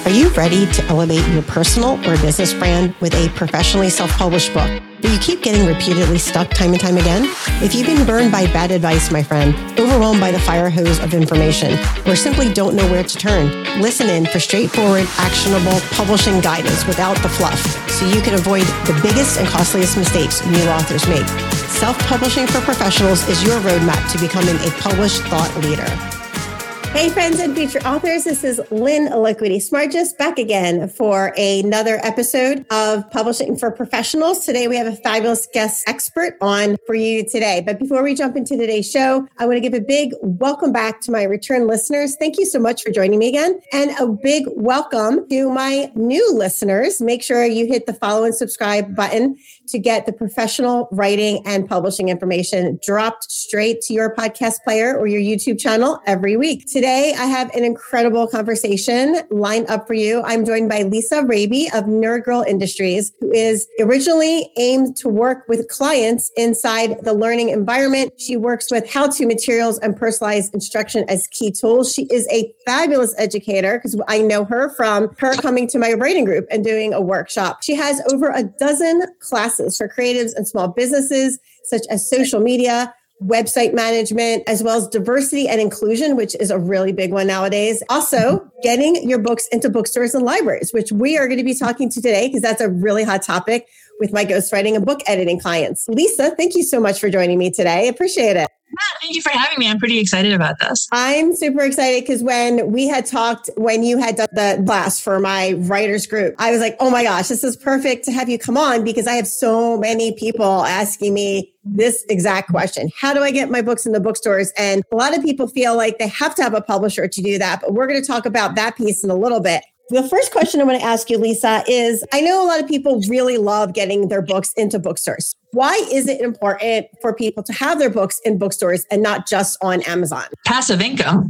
Are you ready to elevate your personal or business brand with a professionally self-published book, but you keep getting repeatedly stuck time and time again? If you've been burned by bad advice, my friend, overwhelmed by the fire hose of information, or simply don't know where to turn, listen in for straightforward, actionable publishing guidance without the fluff, so you can avoid the biggest and costliest mistakes new authors make. Self-publishing for professionals is your roadmap to becoming a published thought leader. Hey friends and future authors, this is Lynn Eloquity Smartgist back again for another episode of Publishing for Professionals. Today we have a fabulous guest expert on for you today. But before we jump into today's show, I want to give a big welcome back to my return listeners. Thank you so much for joining me again. And a big welcome to my new listeners. Make sure you hit the follow and subscribe button to get the professional writing and publishing information dropped straight to your podcast player or your YouTube channel every week. Today, I have an incredible conversation lined up for you. I'm joined by Lisa Raby of Nerd Girl Industries, who is originally aimed to work with clients inside the learning environment. She works with how-to materials and personalized instruction as key tools. She is a fabulous educator because I know her from her coming to my writing group and doing a workshop. She has over a dozen classes for creatives and small businesses, such as social media, website management, as well as diversity and inclusion, which is a really big one nowadays. Also, getting your books into bookstores and libraries, which we are going to be talking to today because that's a really hot topic with my ghostwriting and book editing clients. Lisa, thank you so much for joining me today. I appreciate it. Yeah, thank you for having me. I'm pretty excited about this. I'm super excited because when we had talked, when you had done the class for my writers group, I was like, oh my gosh, this is perfect to have you come on because I have so many people asking me this exact question. How do I get my books in the bookstores? And a lot of people feel like they have to have a publisher to do that, but we're going to talk about that piece in a little bit. The first question I want to ask you, Lisa, is I know a lot of people really love getting their books into bookstores. Why is it important for people to have their books in bookstores and not just on Amazon? Passive income.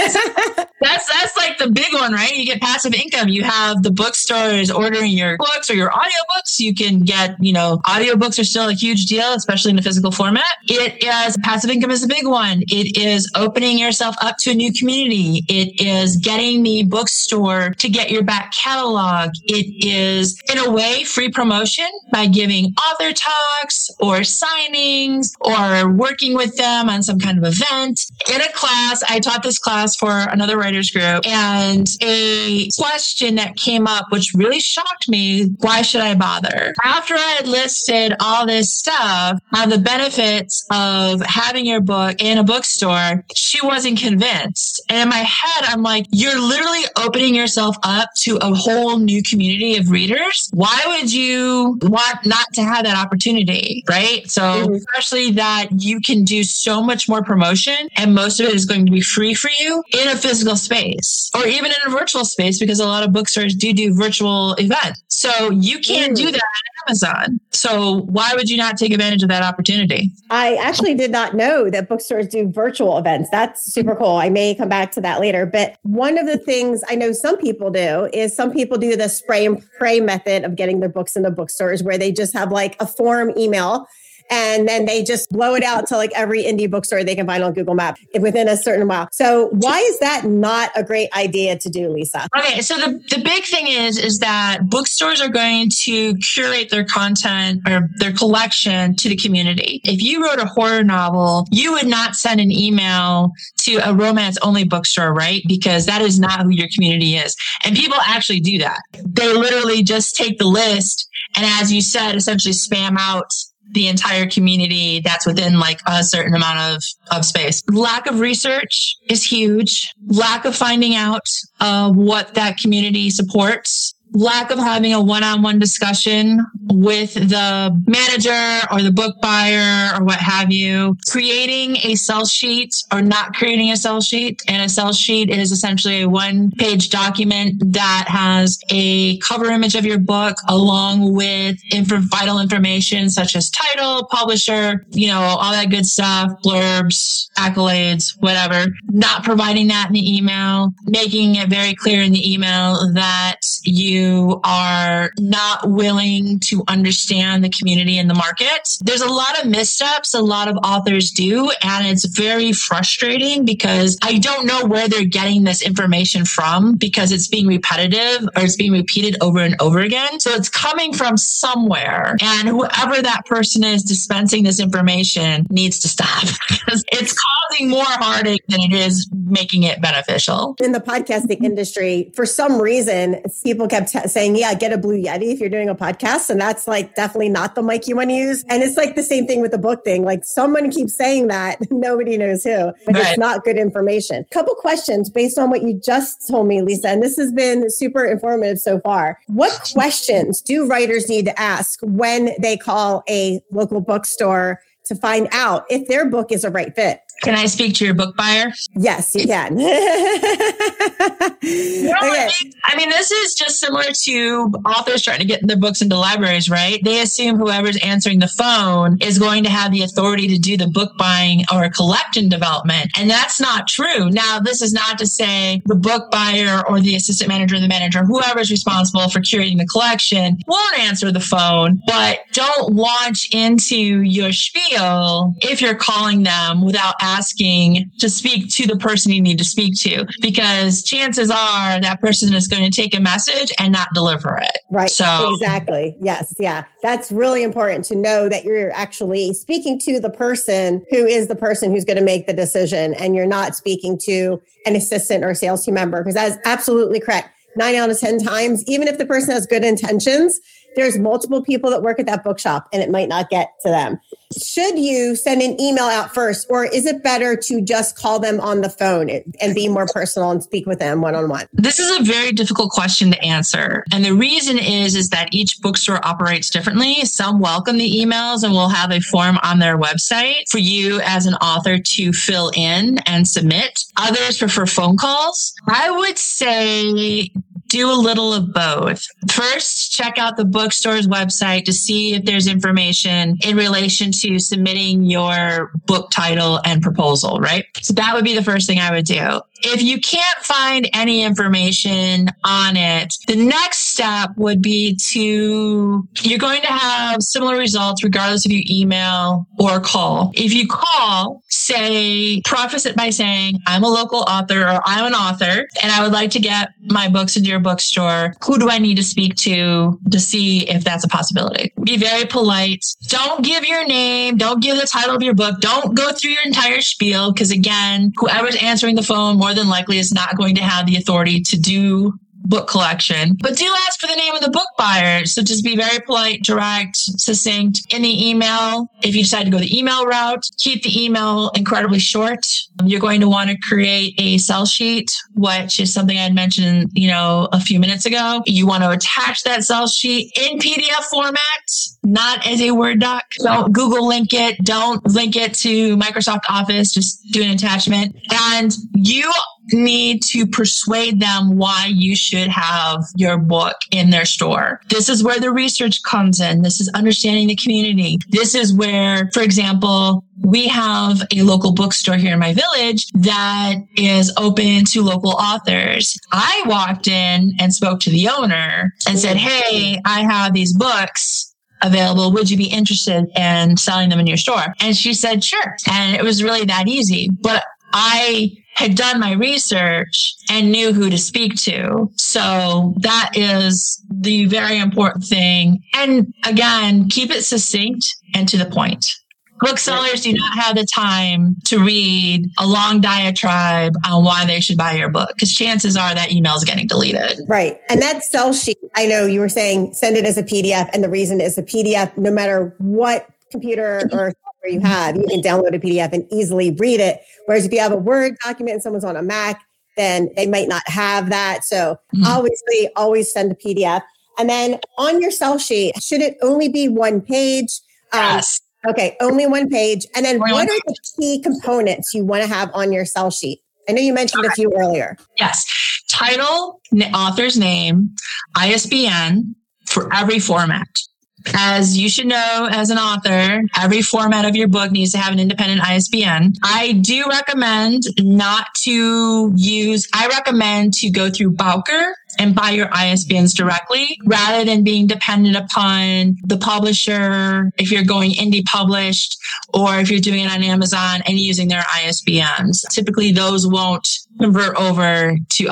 That's like the big one, right? You get passive income. You have the bookstores ordering your books or your audiobooks. You can get, audiobooks are still a huge deal, especially in the physical format. Passive income is a big one. It is opening yourself up to a new community. It is getting the bookstore to get your back catalog. It is, in a way, free promotion by giving author talks or signings or working with them on some kind of event. In a class, I taught this class for another writers group, and a question that came up, which really shocked me, why should I bother? After I had listed all this stuff on the benefits of having your book in a bookstore, she wasn't convinced. And in my head, I'm like, you're literally opening yourself up to a whole new community of readers. Why would you want not to have that opportunity, right? So especially that you can do so much more promotion and most of it is going to be free for you in a physical space or even in a virtual space because a lot of bookstores do virtual events. So you can't do that on Amazon. So why would you not take advantage of that opportunity? I actually did not know that bookstores do virtual events. That's super cool. I may come back to that later. But one of the things I know some people do is some people do the spray and pray method of getting their books in the bookstores where they just have like a form email and then they just blow it out to like every indie bookstore they can find on Google Maps within a certain while. So why is that not a great idea to do, Lisa? Okay, so the big thing is that bookstores are going to curate their content or their collection to the community. If you wrote a horror novel, you would not send an email to a romance-only bookstore, right? Because that is not who your community is. And people actually do that. They literally just take the list and, as you said, essentially spam out the entire community that's within like a certain amount of space. Lack of research is huge. Lack of finding out what that community supports. Lack of having a one-on-one discussion with the manager or the book buyer or what have you. Creating a sell sheet or not creating a sell sheet. And a sell sheet is essentially a one-page document that has a cover image of your book along with vital information such as title, publisher, all that good stuff, blurbs, accolades, whatever. Not providing that in the email. Making it very clear in the email that you you are not willing to understand the community and the market. There's a lot of missteps a lot of authors do, and it's very frustrating because I don't know where they're getting this information from because it's being repetitive or it's being repeated over and over again. So it's coming from somewhere, and whoever that person is dispensing this information needs to stop because it's causing more heartache than it is making it beneficial. In the podcasting industry, for some reason, people kept saying, yeah, get a Blue Yeti if you're doing a podcast. And that's like definitely not the mic you want to use. And it's like the same thing with the book thing. Like someone keeps saying that, nobody knows who, but It's not good information. Couple questions based on what you just told me, Lisa, and this has been super informative so far. What questions do writers need to ask when they call a local bookstore to find out if their book is a right fit? Can I speak to your book buyer? Yes, you can. I mean, this is just similar to authors trying to get their books into libraries, right? They assume whoever's answering the phone is going to have the authority to do the book buying or collection development. And that's not true. Now, this is not to say the book buyer or the assistant manager or the manager, whoever's responsible for curating the collection, won't answer the phone, but don't launch into your spiel if you're calling them without asking to speak to the person you need to speak to, because chances are that person is going to take a message and not deliver it. Right. So exactly. Yes. Yeah. That's really important to know that you're actually speaking to the person who is the person who's going to make the decision, and you're not speaking to an assistant or sales team member, because that is absolutely correct. 9 out of 10 times, even if the person has good intentions, there's multiple people that work at that bookshop and it might not get to them. Should you send an email out first, or is it better to just call them on the phone and be more personal and speak with them one-on-one? This is a very difficult question to answer. And the reason is that each bookstore operates differently. Some welcome the emails and will have a form on their website for you as an author to fill in and submit. Others prefer phone calls. I would say do a little of both. First, check out the bookstore's website to see if there's information in relation to submitting your book title and proposal, right? So that would be the first thing I would do. If you can't find any information on it, the next step would be you're going to have similar results regardless if you email or call. If you call, preface it by saying, I'm a local author or I'm an author and I would like to get my books into your bookstore. Who do I need to speak to see if that's a possibility? Be very polite. Don't give your name. Don't give the title of your book. Don't go through your entire spiel, because again, whoever's answering the phone more than likely is not going to have the authority to do book collection, but do ask for the name of the book buyer. So just be very polite, direct, succinct in the email. If you decide to go the email route, keep the email incredibly short. You're going to want to create a sell sheet, which is something I had mentioned, a few minutes ago. You want to attach that sell sheet in PDF format, not as a Word doc. Don't Google link it. Don't link it to Microsoft Office. Just do an attachment. And you need to persuade them why you should have your book in their store. This is where the research comes in. This is understanding the community. This is where, for example, we have a local bookstore here in my village that is open to local authors. I walked in and spoke to the owner and said, hey, I have these books available. Would you be interested in selling them in your store? And she said, sure. And it was really that easy. But I had done my research and knew who to speak to. So that is the very important thing. And again, keep it succinct and to the point. Booksellers do not have the time to read a long diatribe on why they should buy your book, because chances are that email is getting deleted. Right. And that sell sheet, I know you were saying send it as a PDF. And the reason is a PDF, no matter what computer or software you have, you can download a PDF and easily read it. Whereas if you have a Word document and someone's on a Mac, then they might not have that. So obviously always send a PDF. And then on your sell sheet, should it only be one page? Yes. Okay, only one page. And then what are the key components you want to have on your sell sheet? I know you mentioned a few earlier. Yes. Title, author's name, ISBN for every format. As you should know, as an author, every format of your book needs to have an independent ISBN. I do recommend I recommend to go through Bowker and buy your ISBNs directly rather than being dependent upon the publisher if you're going indie published or if you're doing it on Amazon and using their ISBNs. Typically, those won't convert over to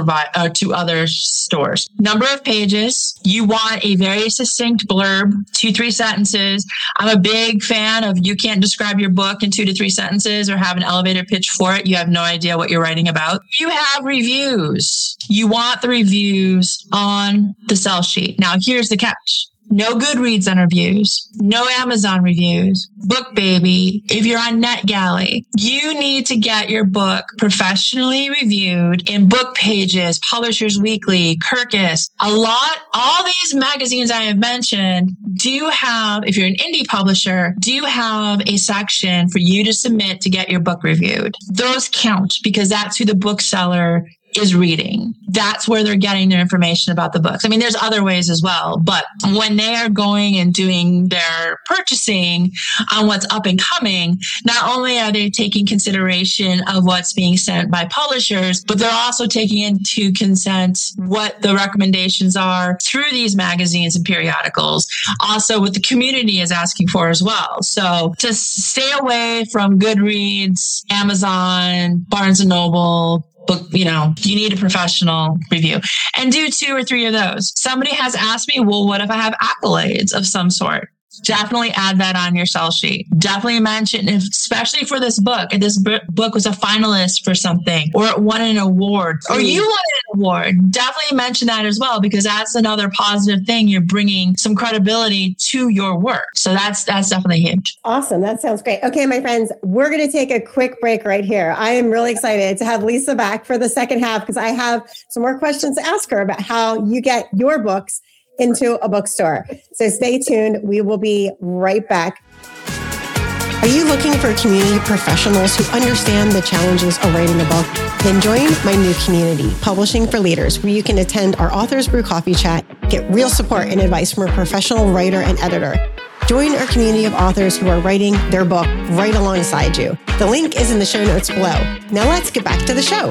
other stores. Number of pages. You want a very succinct blurb, 2-3 sentences. I'm a big fan of you can't describe your book in 2 to 3 sentences or have an elevator pitch for it. You have no idea what you're writing about. You have reviews. You want the reviews on the sell sheet. Now, here's the catch. No Goodreads on reviews, no Amazon reviews, BookBaby. If you're on NetGalley, you need to get your book professionally reviewed in Book Pages, Publishers Weekly, Kirkus. All these magazines I have mentioned do have, if you're an indie publisher, do have a section for you to submit to get your book reviewed. Those count because that's who the bookseller is reading. That's where they're getting their information about the books. I mean, there's other ways as well, but when they are going and doing their purchasing on what's up and coming, not only are they taking consideration of what's being sent by publishers, but they're also taking into consent what the recommendations are through these magazines and periodicals. Also, what the community is asking for as well. So to stay away from Goodreads, Amazon, Barnes & Noble, book, you need a professional review and do 2 or 3 of those. Somebody has asked me, well, what if I have accolades of some sort? Definitely add that on your sell sheet. Definitely mention, especially for this book, if this book was a finalist for something or it won an award or you won an award, definitely mention that as well, because that's another positive thing. You're bringing some credibility to your work. So that's definitely huge. Awesome. That sounds great. Okay, my friends, we're going to take a quick break right here. I am really excited to have Lisa back for the second half because I have some more questions to ask her about how you get your books into a bookstore. So stay tuned. We will be right back. Are you looking for community professionals who understand the challenges of writing a book? Then join my new community, Publishing for Leaders, where you can attend our Authors Brew Coffee Chat, get real support and advice from a professional writer and editor. Join our community of authors who are writing their book right alongside you. The link is in the show notes below. Now let's get back to the show.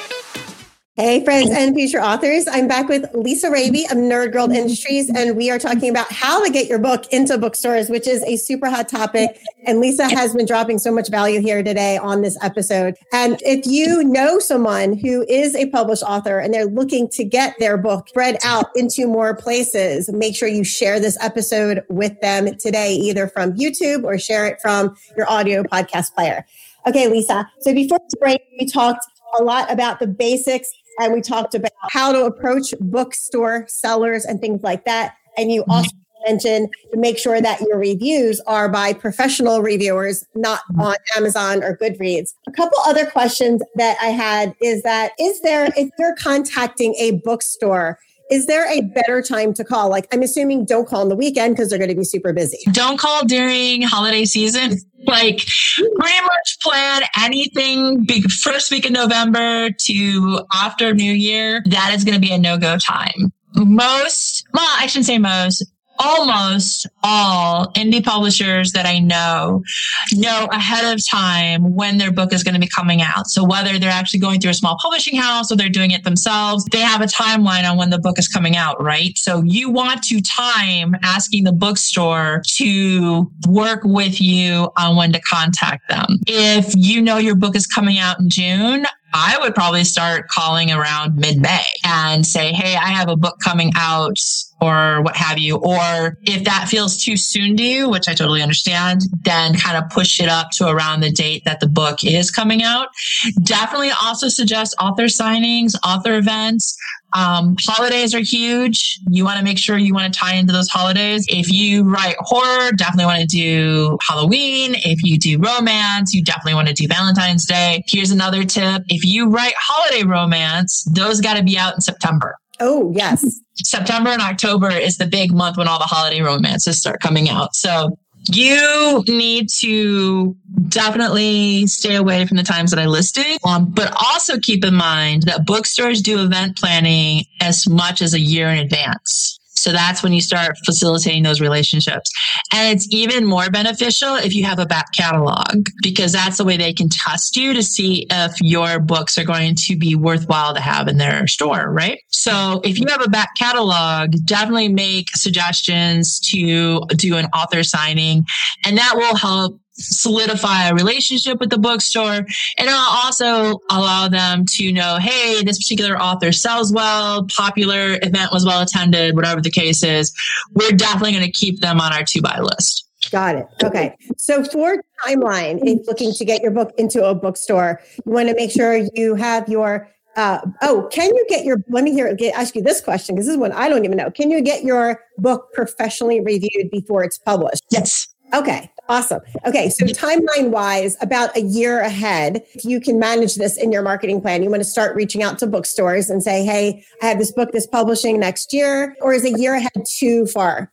Hey, friends and future authors. I'm back with Lisa Raby of Nerd Girl Industries, and we are talking about how to get your book into bookstores, which is a super hot topic. And Lisa has been dropping so much value here today on this episode. And if you know someone who is a published author and they're looking to get their book spread out into more places, make sure you share this episode with them today, either from YouTube or share it from your audio podcast player. Okay, Lisa. So before the break, we talked a lot about the basics. And we talked about how to approach bookstore sellers and things like that. And you also mentioned to make sure that your reviews are by professional reviewers, not on Amazon or Goodreads. A couple other questions that I had is that, if you're contacting a bookstore, is there a better time to call? Like, I'm assuming don't call on the weekend because they're going to be super busy. Don't call during holiday season. Like, pretty much plan anything first week of November to after New Year. That is going to be a no-go time. I shouldn't say most. Almost all indie publishers that I know ahead of time when their book is going to be coming out. So whether they're actually going through a small publishing house or they're doing it themselves, they have a timeline on when the book is coming out, right? So you want to time asking the bookstore to work with you on when to contact them. If you know your book is coming out in June, I would probably start calling around mid-May and say, hey, I have a book coming out or what have you. Or if that feels too soon to you, which I totally understand, then kind of push it up to around the date that the book is coming out. Definitely also suggest author signings, author events. Holidays are huge. You want to make sure you want to tie into those holidays. If you write horror, definitely want to do Halloween. If you do romance, you definitely want to do Valentine's Day. Here's another tip. If you write holiday romance, those got to be out in September. Oh, yes. September and October is the big month when all the holiday romances start coming out. So you need to definitely stay away from the times that I listed, but also keep in mind that bookstores do event planning as much as a year in advance. So that's when you start facilitating those relationships. And it's even more beneficial if you have a back catalog, because that's the way they can test you to see if your books are going to be worthwhile to have in their store, right? So if you have a back catalog, definitely make suggestions to do an author signing, and that will help solidify a relationship with the bookstore. And it'll also allow them to know, hey, this particular author sells well, popular, event was well attended, whatever the case is. We're definitely going to keep them on our to-buy list. Got it. Okay. So for timeline, if looking to get your book into a bookstore, you want to make sure you have your can you get your, let me ask you this question, because this is one I don't even know. Can you get your book professionally reviewed before it's published? Yes. Okay, awesome. Okay, so timeline wise, about a year ahead, if you can manage this in your marketing plan, you want to start reaching out to bookstores and say, hey, I have this book that's publishing next year, or is a year ahead too far?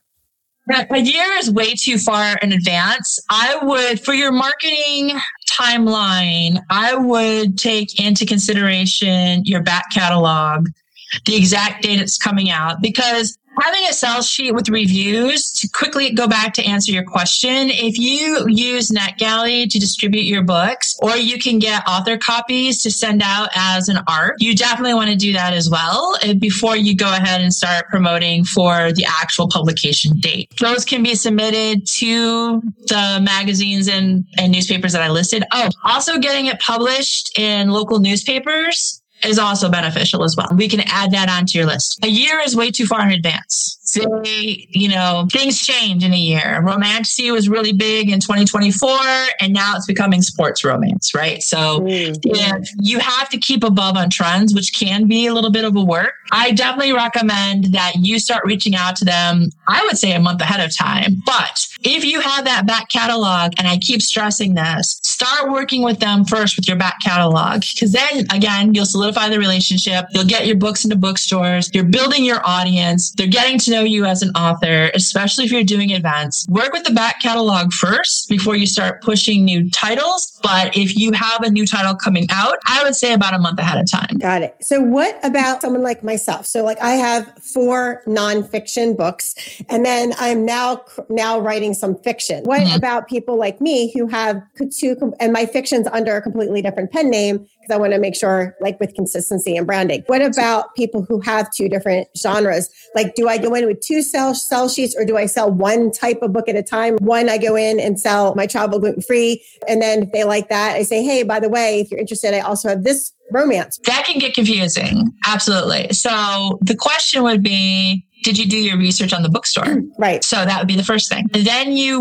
A year is way too far in advance. I would, for your marketing timeline, I would take into consideration your back catalog, the exact date it's coming out, because having a sales sheet with reviews, to quickly go back to answer your question, if you use NetGalley to distribute your books, or you can get author copies to send out as an ARC, you definitely want to do that as well before you go ahead and start promoting for the actual publication date. Those can be submitted to the magazines and newspapers that I listed. Oh, also getting it published in local newspapers is also beneficial as well. We can add that onto your list. A year is way too far in advance. Say, things change in a year. Romantasy was really big in 2024, and now it's becoming sports romance, right? So if you have to keep above on trends, which can be a little bit of a work, I definitely recommend that you start reaching out to them, I would say a month ahead of time. But if you have that back catalog, and I keep stressing this, start working with them first with your back catalog, because then, again, you'll solidify the relationship. You'll get your books into bookstores. You're building your audience. They're getting to know you as an author, especially if you're doing events. Work with the back catalog first before you start pushing new titles. But if you have a new title coming out, I would say about a month ahead of time. Got it. So what about someone like myself? So like I have 4 nonfiction books, and then I'm now writing some fiction. What about people like me who have 2, and my fiction's under a completely different pen name, because I want to make sure, like with consistency and branding. What about people who have 2 different genres? Like, do I go in with 2 sell sheets, or do I sell one type of book at a time? One, I go in and sell my travel gluten-free. And then if they like that, I say, hey, by the way, if you're interested, I also have this romance. That can get confusing. Absolutely. So the question would be, did you do your research on the bookstore? Right. So that would be the first thing. And then you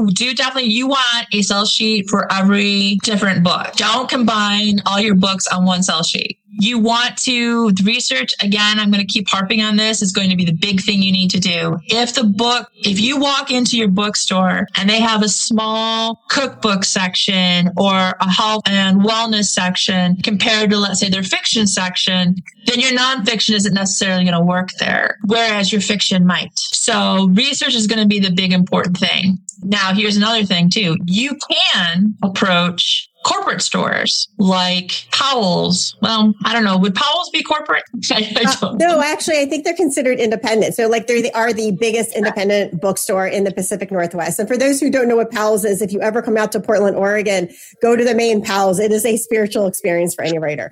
want a sell sheet for every different book. Don't combine all your books on one sell sheet. You want to research, again, I'm going to keep harping on this, is going to be the big thing you need to do. If you walk into your bookstore and they have a small cookbook section or a health and wellness section compared to, let's say, their fiction section, then your nonfiction isn't necessarily going to work there, whereas your fiction might. So research is going to be the big important thing. Now, here's another thing too. You can approach corporate stores like Powell's. Well, I don't know. Would Powell's be corporate? I don't know. No, actually, I think they're considered independent. So like they are the biggest independent bookstore in the Pacific Northwest. And for those who don't know what Powell's is, if you ever come out to Portland, Oregon, go to the main Powell's. It is a spiritual experience for any writer.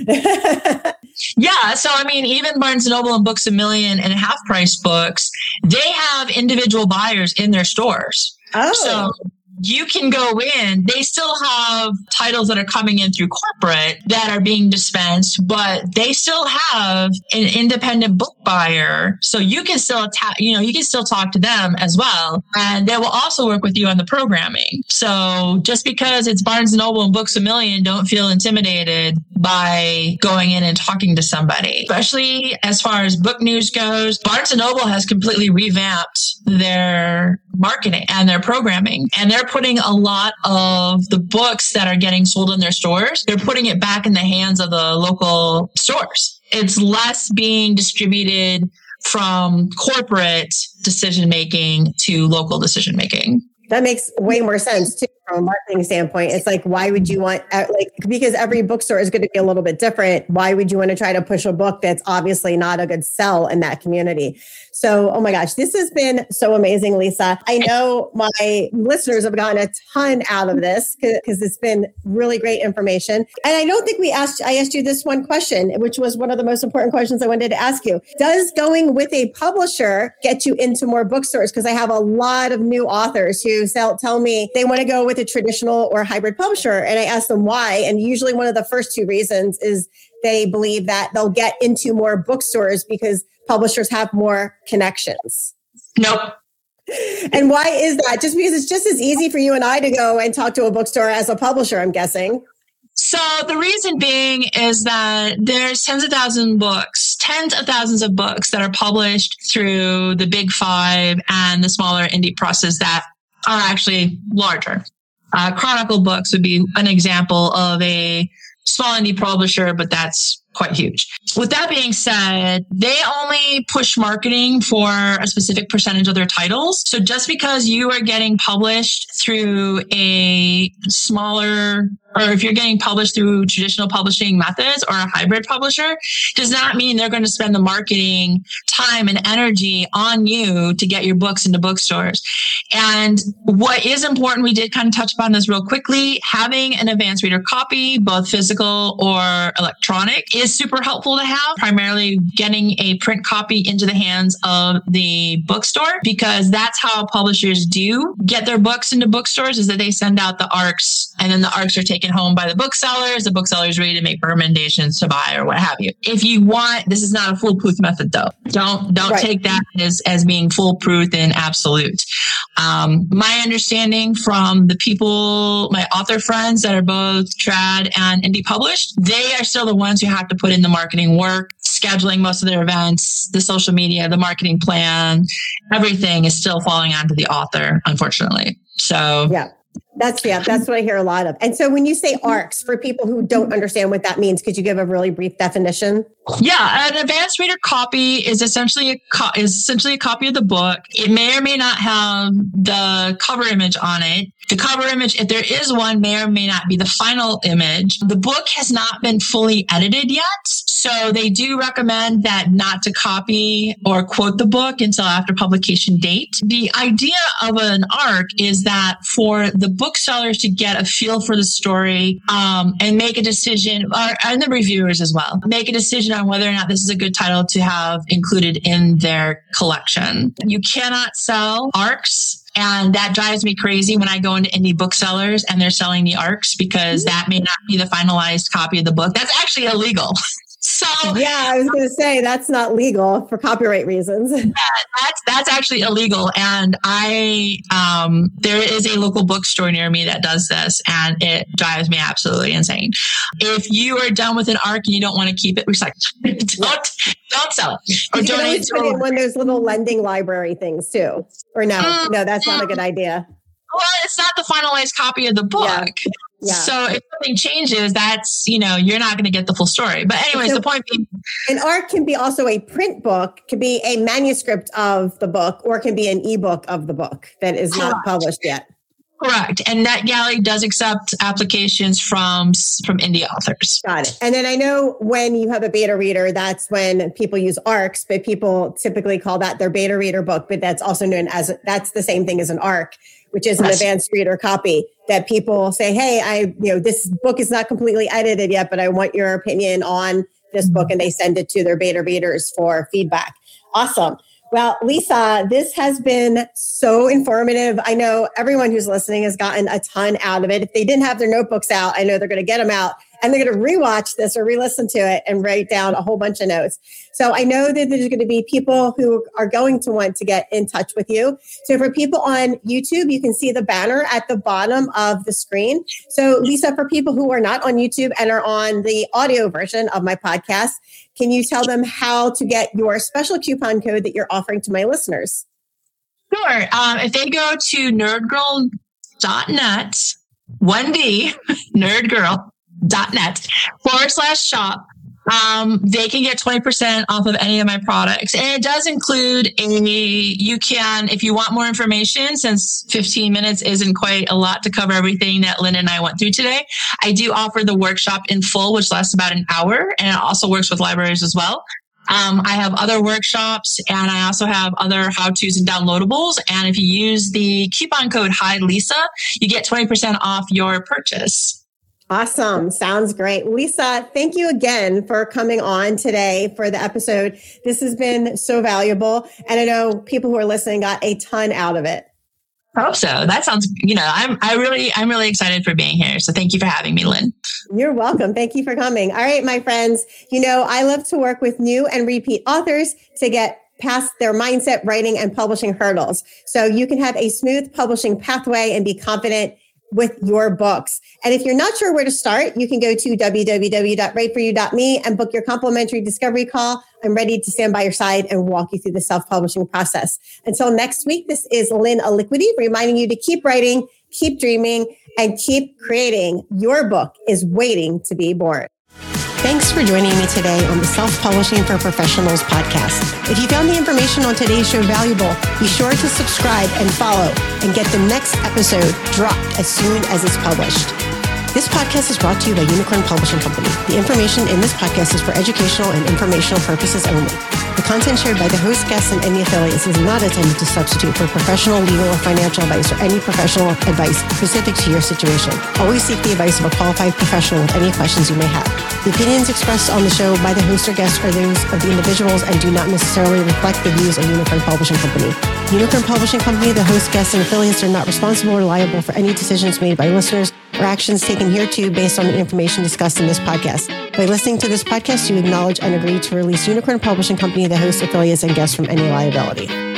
Yeah. So, I mean, even Barnes & Noble and Books A Million and Half Price Books, they have individual buyers in their stores. Oh. So you can go in, they still have titles that are coming in through corporate that are being dispensed, but they still have an independent book buyer. So you can still you can still talk to them as well. And they will also work with you on the programming. So just because it's Barnes & Noble and Books A Million, don't feel intimidated by going in and talking to somebody. Especially as far as book news goes, Barnes & Noble has completely revamped their marketing and their programming. And they're putting a lot of the books that are getting sold in their stores, they're putting it back in the hands of the local stores. It's less being distributed from corporate decision-making to local decision-making. That makes way more sense too from a marketing standpoint. It's like, why would you want, because every bookstore is going to be a little bit different. Why would you want to try to push a book that's obviously not a good sell in that community? So, oh my gosh, this has been so amazing, Lisa. I know my listeners have gotten a ton out of this because it's been really great information. And I don't think I asked you this one question, which was one of the most important questions I wanted to ask you. Does going with a publisher get you into more bookstores? Because I have a lot of new authors who tell me they want to go with a traditional or hybrid publisher. And I ask them why. And usually one of the first two reasons is they believe that they'll get into more bookstores because publishers have more connections. Nope. And why is that? Just because it's just as easy for you and I to go and talk to a bookstore as a publisher, I'm guessing. So the reason being is that there's tens of thousands of books that are published through the big five and the smaller indie presses that are actually larger. Chronicle Books would be an example of a small indie publisher, but that's quite huge. With that being said, they only push marketing for a specific percentage of their titles. So just because you are getting published through a smaller, or if you're getting published through traditional publishing methods or a hybrid publisher, does not mean they're going to spend the marketing time and energy on you to get your books into bookstores. And what is important, we did kind of touch upon this real quickly, having an advanced reader copy, both physical or electronic, is super helpful to have, primarily getting a print copy into the hands of the bookstore, because that's how publishers do get their books into bookstores, is that they send out the ARCs, and then the ARCs are taken home by the booksellers. The booksellers ready to make recommendations to buy or what have you. If you want, this is not a foolproof method though. Don't take that as being foolproof and absolute. My understanding from the people, my author friends that are both trad and indie published, they are still the ones who have to put in the marketing work, scheduling most of their events, the social media, the marketing plan, everything is still falling onto the author, unfortunately. So that's what I hear a lot of. And so when you say ARCs, for people who don't understand what that means, could you give a really brief definition? Yeah, an advanced reader copy is essentially a copy of the book. It may or may not have the cover image on it. The cover image, if there is one, may or may not be the final image. The book has not been fully edited yet, so they do recommend that not to copy or quote the book until after publication date. The idea of an ARC is that for the booksellers to get a feel for the story and make a decision, and the reviewers as well, make a decision on whether or not this is a good title to have included in their collection. You cannot sell ARCs. And that drives me crazy when I go into indie booksellers and they're selling the ARCs, because that may not be the finalized copy of the book. That's actually illegal. So I was going to say that's not legal for copyright reasons. That's actually illegal. And there is a local bookstore near me that does this, and it drives me absolutely insane. If you are done with an ARC and you don't want to keep it, recycle. Don't sell it or donate to it. One of those little lending library things too. Or no, that's not a good idea. Well, it's not the finalized copy of the book. Yeah. So if something changes, that's, you're not going to get the full story. But anyways, the point being, an ARC can be also a print book, can be a manuscript of the book, or can be an ebook of the book that is not published yet. Correct. And NetGalley does accept applications from indie authors. Got it. And then I know when you have a beta reader, that's when people use ARCs, but people typically call that their beta reader book, but that's also known as, that's the same thing as an ARC, which is an advanced reader copy that people say, hey, this book is not completely edited yet, but I want your opinion on this book. And they send it to their beta readers for feedback. Awesome. Well, Lisa, this has been so informative. I know everyone who's listening has gotten a ton out of it. If they didn't have their notebooks out, I know they're going to get them out, and they're going to rewatch this or re-listen to it and write down a whole bunch of notes. So I know that there's going to be people who are going to want to get in touch with you. So for people on YouTube, you can see the banner at the bottom of the screen. So Lisa, for people who are not on YouTube and are on the audio version of my podcast, can you tell them how to get your special coupon code that you're offering to my listeners? Sure. If they go to nerdgirl.net, 1D, nerdgirl.net /shop, they can get 20% off of any of my products. And it does include you can, if you want more information, since 15 minutes isn't quite a lot to cover everything that Lynn and I went through today, I do offer the workshop in full, which lasts about an hour. And it also works with libraries as well. I have other workshops, and I also have other how-tos and downloadables. And if you use the coupon code HiLisa, you get 20% off your purchase. Awesome. Sounds great. Lisa, thank you again for coming on today for the episode. This has been so valuable. And I know people who are listening got a ton out of it. I hope so. That sounds, I'm really excited for being here. So thank you for having me, Lynn. You're welcome. Thank you for coming. All right, my friends, I love to work with new and repeat authors to get past their mindset, writing, and publishing hurdles. So you can have a smooth publishing pathway and be confident with your books. And if you're not sure where to start, you can go to www.writeforyou.me and book your complimentary discovery call. I'm ready to stand by your side and walk you through the self-publishing process. Until next week, this is Lynn Aliquity reminding you to keep writing, keep dreaming, and keep creating. Your book is waiting to be born. Thanks for joining me today on the Self-Publishing for Professionals podcast. If you found the information on today's show valuable, be sure to subscribe and follow and get the next episode dropped as soon as it's published. This podcast is brought to you by Unicorn Publishing Company. The information in this podcast is for educational and informational purposes only. The content shared by the host, guests, and any affiliates is not intended to substitute for professional, legal, or financial advice or any professional advice specific to your situation. Always seek the advice of a qualified professional with any questions you may have. The opinions expressed on the show by the host or guests are those of the individuals and do not necessarily reflect the views of Unicorn Publishing Company. Unicorn Publishing Company, the host, guests, and affiliates are not responsible or liable for any decisions made by listeners or actions taken hereto based on the information discussed in this podcast. By listening to this podcast, you acknowledge and agree to release Unicorn Publishing Company, the host, affiliates, and guests from any liability.